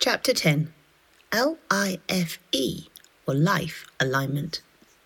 Chapter 10. LIFE, or Life Alignment.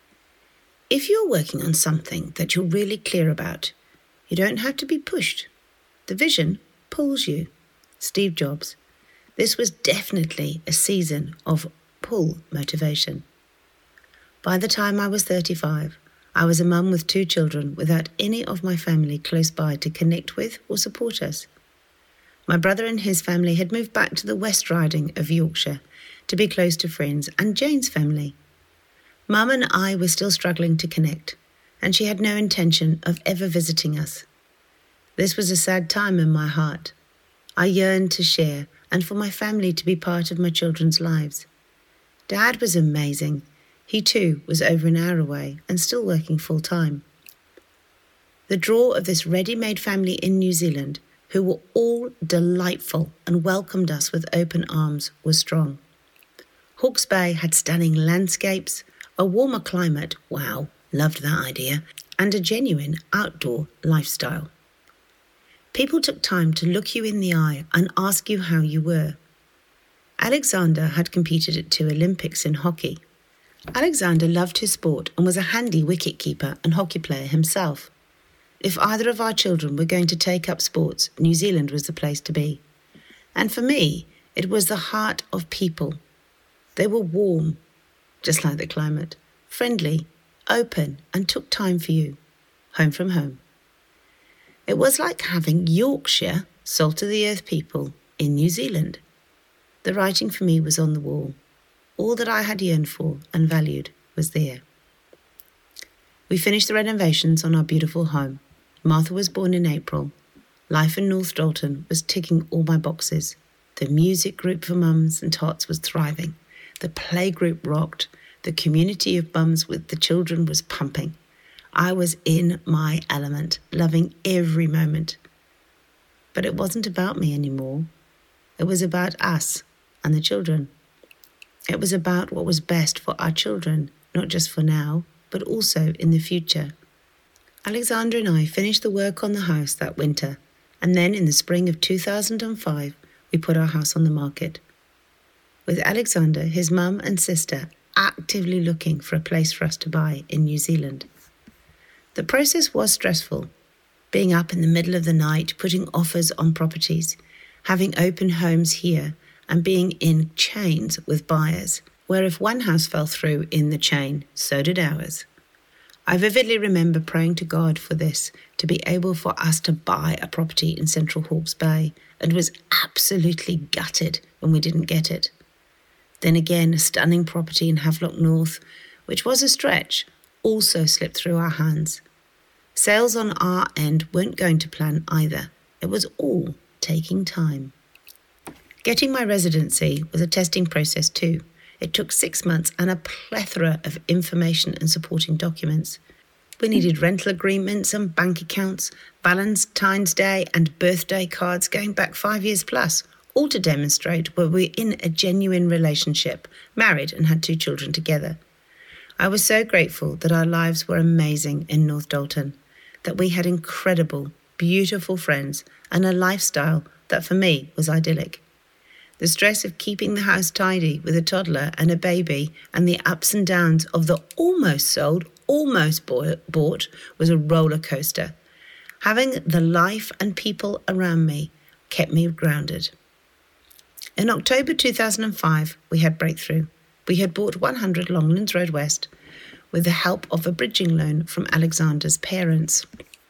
If you're working on something that you're really clear about, you don't have to be pushed. The vision pulls you. Steve Jobs. This was definitely a season of pull motivation. By the time I was 35, I was a mum with 2 children without any of my family close by to connect with or support us. My brother and his family had moved back to the West Riding of Yorkshire to be close to friends and Jane's family. Mum and I were still struggling to connect, and she had no intention of ever visiting us. This was a sad time in my heart. I yearned to share and for my family to be part of my children's lives. Dad was amazing. He too was over an hour away and still working full-time. The draw of this ready-made family in New Zealand, who were all delightful and welcomed us with open arms, was strong. Hawke's Bay had stunning landscapes, a warmer climate, wow, loved that idea, and a genuine outdoor lifestyle. People took time to look you in the eye and ask you how you were. Alexander had competed at 2 Olympics in hockey. Alexander loved his sport and was a handy wicket-keeper and hockey player himself. If either of our children were going to take up sports, New Zealand was the place to be. And for me, it was the heart of people. They were warm, just like the climate, friendly, open, and took time for you, home from home. It was like having Yorkshire, salt-of-the-earth people, in New Zealand. The writing for me was on the wall. All that I had yearned for and valued was there. We finished the renovations on our beautiful home. Martha was born in April. Life in North Dalton was ticking all my boxes. The music group for mums and tots was thriving. The play group rocked. The community of mums with the children was pumping. I was in my element, loving every moment. But it wasn't about me anymore. It was about us and the children. It was about what was best for our children, not just for now, but also in the future. Alexander and I finished the work on the house that winter, and then in the spring of 2005, we put our house on the market. With Alexander, his mum and sister actively looking for a place for us to buy in New Zealand. The process was stressful, being up in the middle of the night, putting offers on properties, having open homes here, and being in chains with buyers, where if one house fell through in the chain, so did ours. I vividly remember praying to God for this, to be able for us to buy a property in central Hawke's Bay, and was absolutely gutted when we didn't get it. Then again, a stunning property in Havelock North, which was a stretch, also slipped through our hands. Sales on our end weren't going to plan either. It was all taking time. Getting my residency was a testing process too. It took 6 months and a plethora of information and supporting documents. We needed rental agreements and bank accounts, Valentine's Day and birthday cards going back 5 years plus, all to demonstrate we were in a genuine relationship, married and had 2 children together. I was so grateful that our lives were amazing in North Dalton, that we had incredible, beautiful friends and a lifestyle that for me was idyllic. The stress of keeping the house tidy with a toddler and a baby and the ups and downs of the almost sold, almost bought was a roller coaster. Having the life and people around me kept me grounded. In October 2005, we had breakthrough. We had bought 100 Longlands Road West with the help of a bridging loan from Alexander's parents.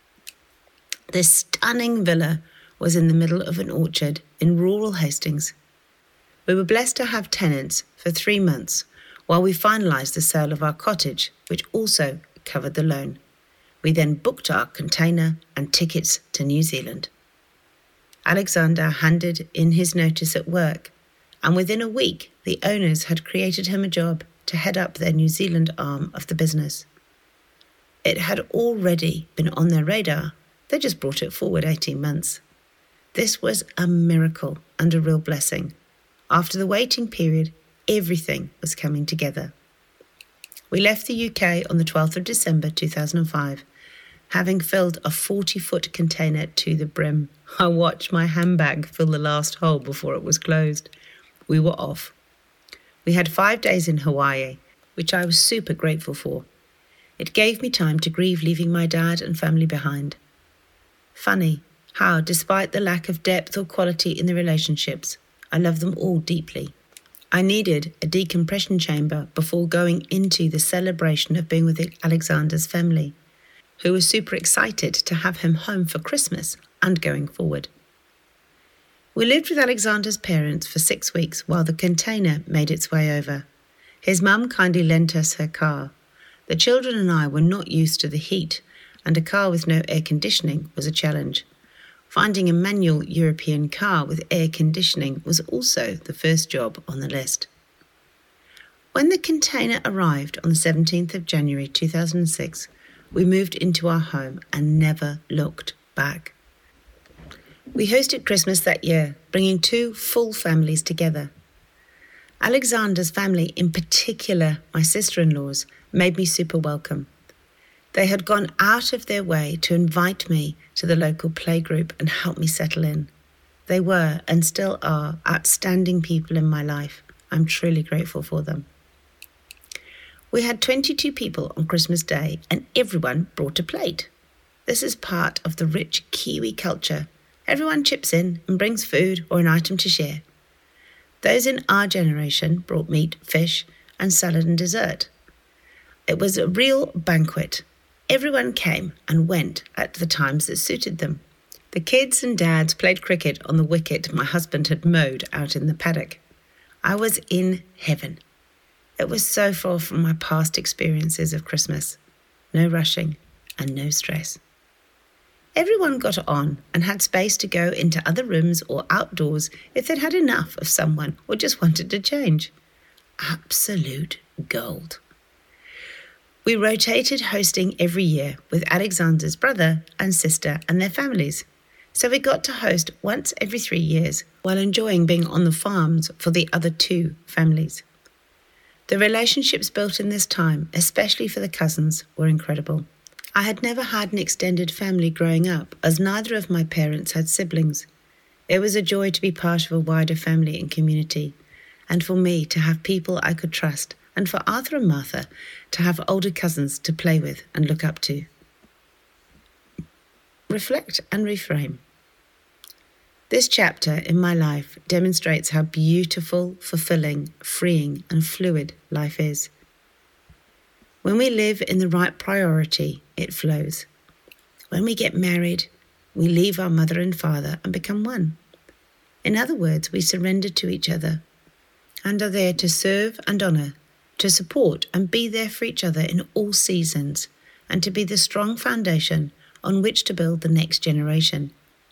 This stunning villa was in the middle of an orchard in rural Hastings. We were blessed to have tenants for 3 months while we finalised the sale of our cottage, which also covered the loan. We then booked our container and tickets to New Zealand. Alexander handed in his notice at work, and within a week, the owners had created him a job to head up their New Zealand arm of the business. It had already been on their radar. They just brought it forward 18 months. This was a miracle and a real blessing. After the waiting period, everything was coming together. We left the UK on the 12th of December 2005, having filled a 40-foot container to the brim. I watched my handbag fill the last hole before it was closed. we were off. We had 5 days in Hawaii, which I was super grateful for. It gave me time to grieve leaving my dad and family behind. Funny how, despite the lack of depth or quality in the relationships, I love them all deeply. I needed a decompression chamber before going into the celebration of being with Alexander's family, who was super excited to have him home for Christmas and going forward. We lived with Alexander's parents for 6 weeks while the container made its way over. His mum kindly lent us her car. The children and I were not used to the heat, and a car with no air conditioning was a challenge. Finding a manual European car with air conditioning was also the first job on the list. When the container arrived on the 17th of January 2006, we moved into our home and never looked back. We hosted Christmas that year, bringing 2 full families together. Alexander's family, in particular my sister-in-laws, made me super welcome. They had gone out of their way to invite me to the local playgroup and help me settle in. They were, and still are, outstanding people in my life. I'm truly grateful for them. We had 22 people on Christmas Day, and everyone brought a plate. This is part of the rich Kiwi culture. Everyone chips in and brings food or an item to share. Those in our generation brought meat, fish, and salad and dessert. It was a real banquet. Everyone came and went at the times that suited them. The kids and dads played cricket on the wicket my husband had mowed out in the paddock. I was in heaven. It was so far from my past experiences of Christmas. No rushing and no stress. Everyone got on and had space to go into other rooms or outdoors if they'd had enough of someone or just wanted to change. Absolute gold. We rotated hosting every year with Alexander's brother and sister and their families. So we got to host once every 3 years while enjoying being on the farms for the other 2 families. The relationships built in this time, especially for the cousins, were incredible. I had never had an extended family growing up, as neither of my parents had siblings. It was a joy to be part of a wider family and community, and for me to have people I could trust, and for Arthur and Martha to have older cousins to play with and look up to. Reflect and reframe. This chapter in my life demonstrates how beautiful, fulfilling, freeing, and fluid life is. When we live in the right priority, it flows. When we get married, we leave our mother and father and become one. In other words, we surrender to each other and are there to serve and honour, to support and be there for each other in all seasons, and to be the strong foundation on which to build the next generation.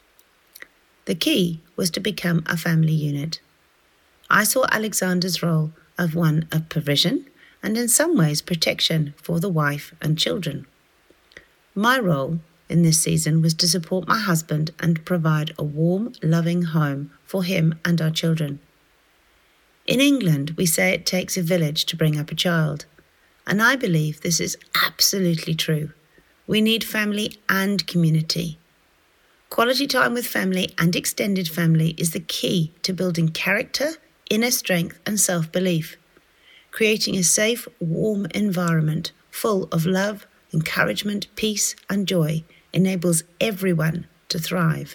The key was to become a family unit. I saw Alexander's role of one of provision and in some ways protection for the wife and children. My role in this season was to support my husband and provide a warm, loving home for him and our children. In England, we say it takes a village to bring up a child, and I believe this is absolutely true. We need family and community. Quality time with family and extended family is the key to building character, inner strength, and self-belief. Creating a safe, warm environment full of love, encouragement, peace, and joy enables everyone to thrive.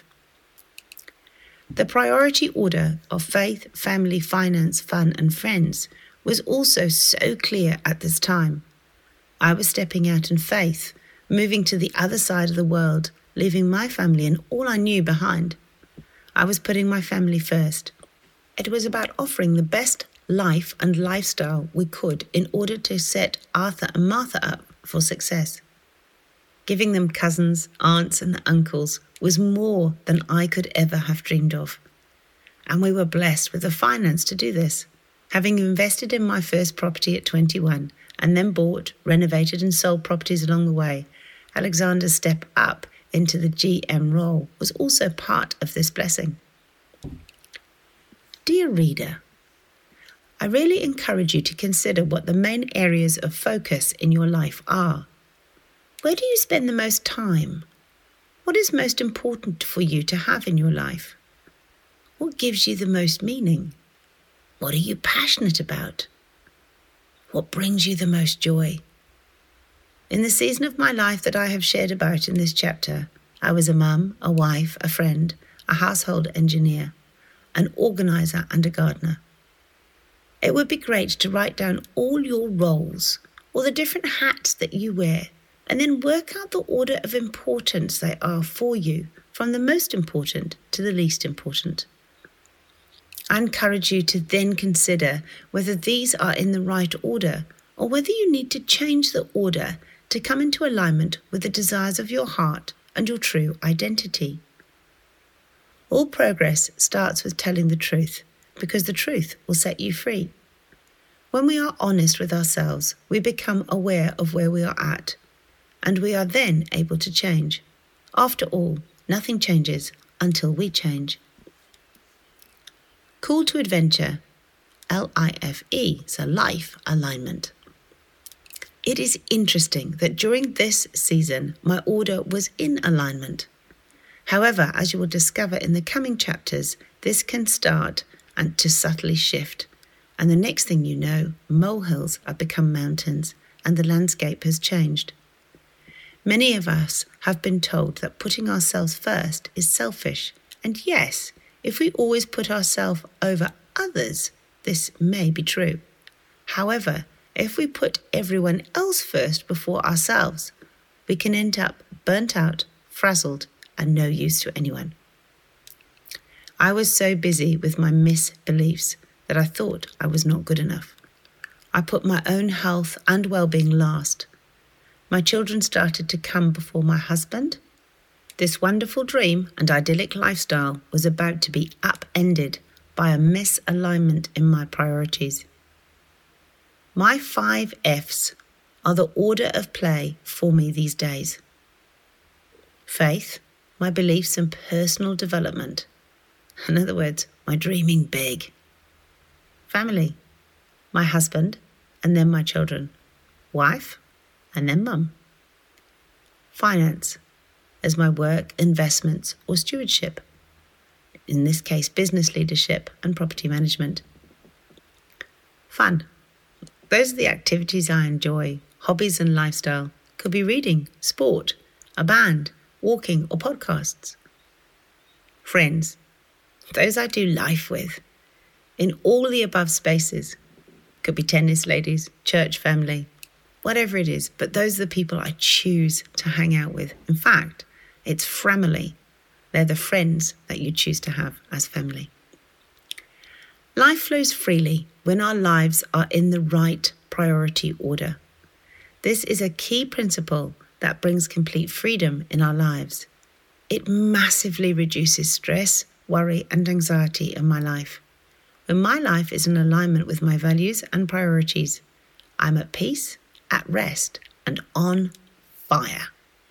The priority order of faith, family, finance, fun, and friends was also so clear at this time. I was stepping out in faith, moving to the other side of the world, leaving my family and all I knew behind. I was putting my family first. It was about offering the best life and lifestyle we could in order to set Arthur and Martha up for success. Giving them cousins, aunts, and uncles was more than I could ever have dreamed of. And we were blessed with the finance to do this. Having invested in my first property at 21 and then bought, renovated, and sold properties along the way, Alexander's step up into the GM role was also part of this blessing. Dear reader, I really encourage you to consider what the main areas of focus in your life are. Where do you spend the most time? What is most important for you to have in your life? What gives you the most meaning? What are you passionate about? What brings you the most joy? In the season of my life that I have shared about in this chapter, I was a mum, a wife, a friend, a household engineer, an organiser and a gardener. It would be great to write down all your roles or the different hats that you wear and then work out the order of importance they are for you, from the most important to the least important. I encourage you to then consider whether these are in the right order or whether you need to change the order to come into alignment with the desires of your heart and your true identity. All progress starts with telling the truth, because the truth will set you free. When we are honest with ourselves, we become aware of where we are at, and we are then able to change. After all, nothing changes until we change. Call to Adventure, LIFE, so life alignment. It is interesting that during this season, my order was in alignment. However, as you will discover in the coming chapters, this can start and to subtly shift. And the next thing you know, molehills have become mountains and the landscape has changed. Many of us have been told that putting ourselves first is selfish. And yes, if we always put ourselves over others, this may be true. However, if we put everyone else first before ourselves, we can end up burnt out, frazzled, and no use to anyone. I was so busy with my misbeliefs that I thought I was not good enough. I put my own health and well-being last. My children started to come before my husband. This wonderful dream and idyllic lifestyle was about to be upended by a misalignment in my priorities. My 5 F's are the order of play for me these days. Faith, my beliefs and personal development. In other words, my dreaming big. Family, my husband and then my children. Wife and then mum. Finance, as my work, investments or stewardship. In this case, business leadership and property management. Fun. Those are the activities I enjoy, hobbies and lifestyle. Could be reading, sport, a band, walking or podcasts. Friends. Those I do life with. In all the above spaces. Could be tennis ladies, church family, whatever it is. But those are the people I choose to hang out with. In fact, it's family. They're the friends that you choose to have as family. Life flows freely when our lives are in the right priority order. This is a key principle that brings complete freedom in our lives. It massively reduces stress, worry, and anxiety in my life. When my life is in alignment with my values and priorities, I'm at peace, at rest, and on fire.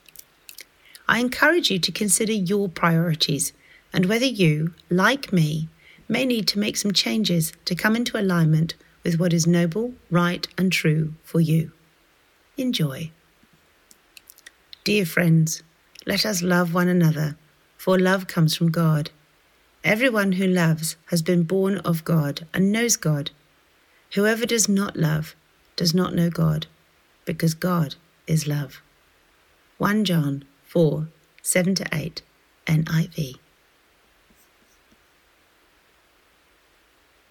I encourage you to consider your priorities and whether you, like me, may need to make some changes to come into alignment with what is noble, right, and true for you. Enjoy. Dear friends, let us love one another, for love comes from God. Everyone who loves has been born of God and knows God. Whoever does not love does not know God, because God is love. 1 John 4:7-8 NIV.